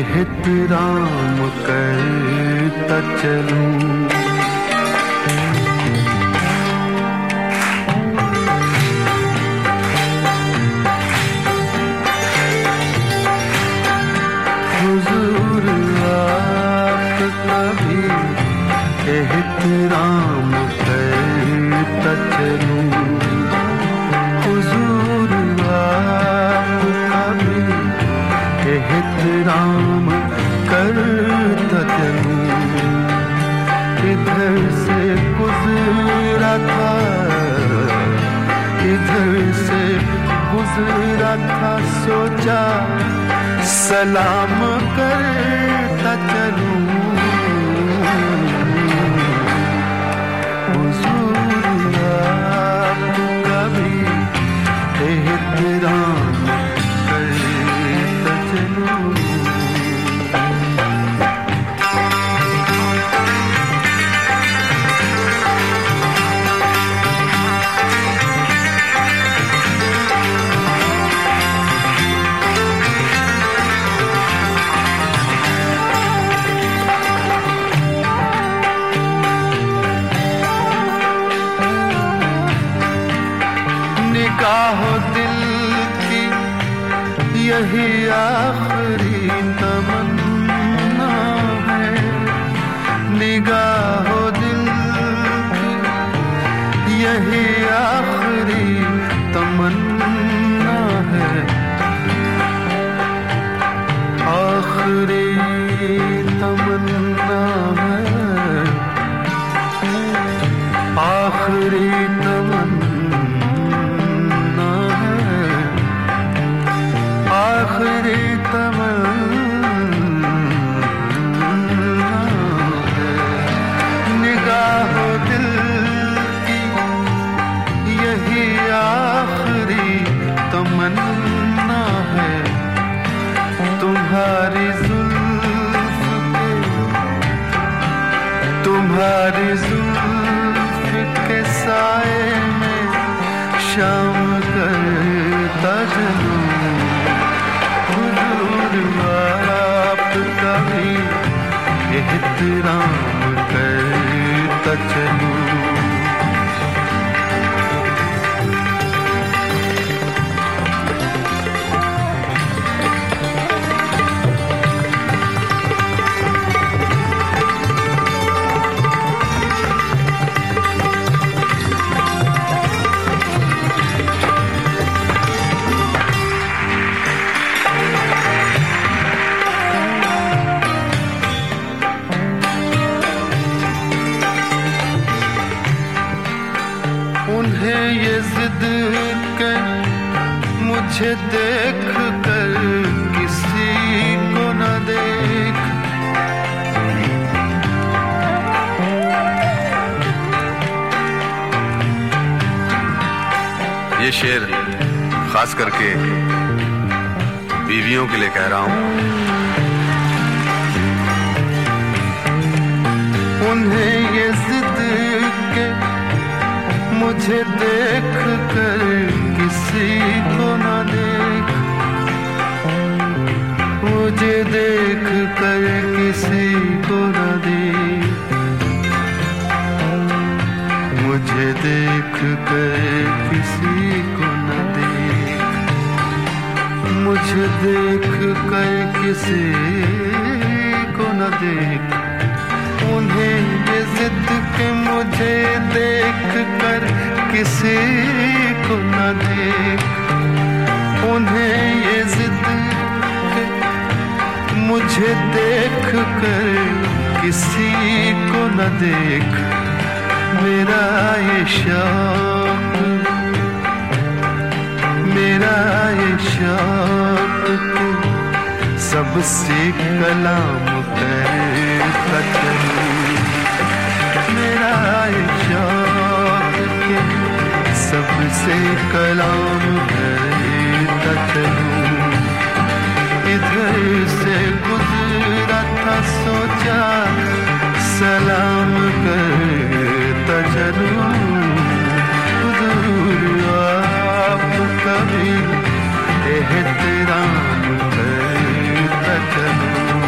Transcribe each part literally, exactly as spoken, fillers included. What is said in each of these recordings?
एहतराम करता चलूं। हुजूर आपका भी एहतराम करता चलूं। हुजूर आपका भी एहतराम करता चलूं। इधर से गुजरा था, इधर से गुजरा था, सोचा सलाम करता चलूं। हुजूर आपका भी एहतराम करता चलूं। निगाहों दिल की यही आखिरी तमन्ना है। निगाहों दिल की यही आखिरी तमन्ना है। आखिरी तमन्ना है, आखिरी तमन्ना, आखिरी तमन्ना है। निगाहों दिल की यही आखिरी तमन्ना है। तुम्हारी जुल्फ के, तुम्हारी जुल्फ के साए में शाम करता चलूं। आपका भी एहतराम करता चलूं। उन्हें ये जिद के मुझे देख कर किसी को न देख। ये शेर खास करके बीवियों के लिए कह रहा हूं। उन्हें ये जिद के मुझे देख कर किसी को न देख। मुझे देख कर किसी को न देख। मुझे देख कर किसी को न देख। मुझे देख कर किसी को न देख। उन्हें ये जिद के मुझे देख कर किसी को न देख। उन्हें ये जिद के मुझे देख कर किसी को न देख। मेरा ये शौक, मेरा ये शौक सबसे कलाम करता चलूं। मेरा ये शौक के सबसे कलाम करता चलूं। इधर से गुजरा था, सोचा सलाम करता चलूं। हुजूर आपका भी एहतराम करता चलूं।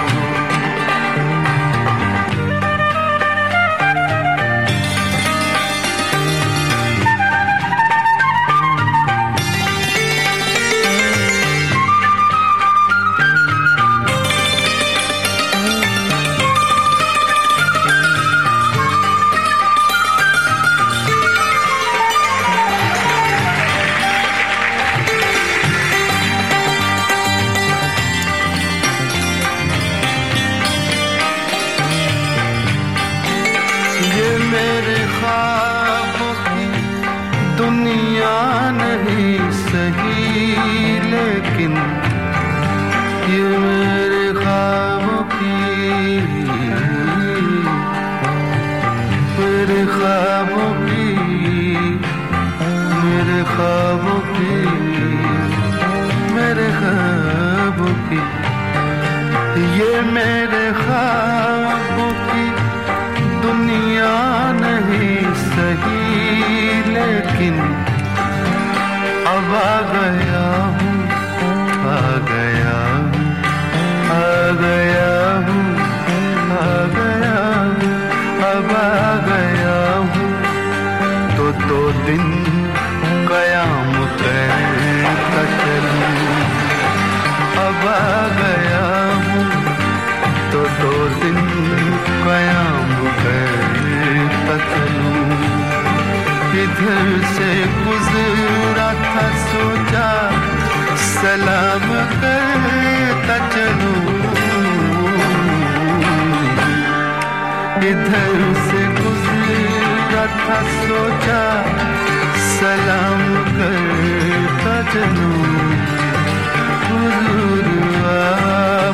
मेरे ख्वाबों की दुनिया नहीं सही, लेकिन ये मेरे ख्वाबों की, मेरे ख्वाबों की, मेरे ख्वाबों की, मेरे ख्वाबों की, ये मेरे ख्वाबों की दुनिया नहीं सही, लेकिन अब आ गया हूँ, आ गया हूँ, आ गया हूँ, आ गया हूँ, अब आ गया हूँ, तो दो दिन कयाम करता चलूं, अब आ गया हूँ, तो दो दिन कयाम करता चलूं, इधर से गुजरा था सोचा सलाम करता चलूं, इधर से गुजरा था सोचा सलाम करता चलूं, हुजूर